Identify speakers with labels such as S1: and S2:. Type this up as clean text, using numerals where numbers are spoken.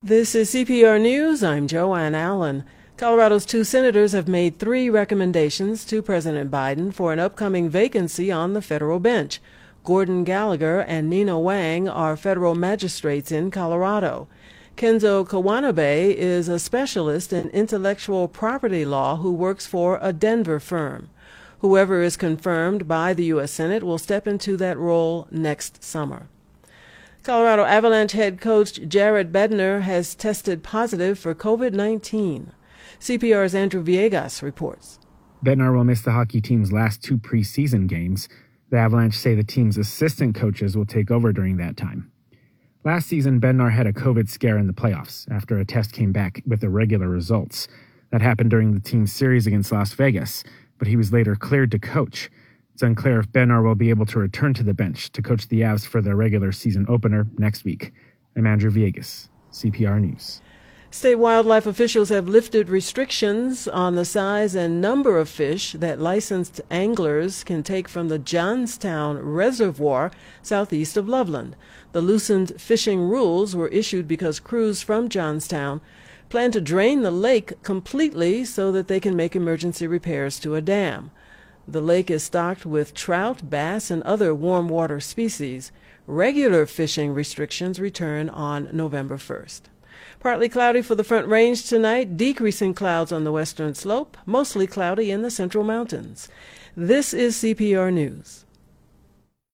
S1: This is CPR News. I'm Joanne Allen. Colorado's two senators have made three recommendations to President Biden for an upcoming vacancy on the federal bench. Gordon Gallagher and Nina Wang are federal magistrates in Colorado. Kenzo Kawanabe is a specialist in intellectual property law who works for a Denver firm. Whoever is confirmed by the U.S. Senate will step into that role next summer. Colorado Avalanche head coach Jared Bednar has tested positive for COVID-19. CPR's Andrew Villegas reports.
S2: Bednar will miss the hockey team's last two preseason games. The Avalanche say the team's assistant coaches will take over during that time. Last season, Bednar had a COVID scare in the playoffs after a test came back with irregular results. That happened during the team's series against Las Vegas, but he was later cleared to coach. It's unclear if Bednar will be able to return to the bench to coach the Avs for their regular season opener next week. I'm Andrew Villegas, CPR News.
S1: State wildlife officials have lifted restrictions on the size and number of fish that licensed anglers can take from the Johnstown Reservoir southeast of Loveland. The loosened fishing rules were issued because crews from Johnstown plan to drain the lake completely so that they can make emergency repairs to a dam. The lake is stocked with trout, bass, and other warm water species. Regular fishing restrictions return on November 1st. Partly cloudy for the Front Range tonight, decreasing clouds on the western slope, mostly cloudy in the central mountains. This is CPR News.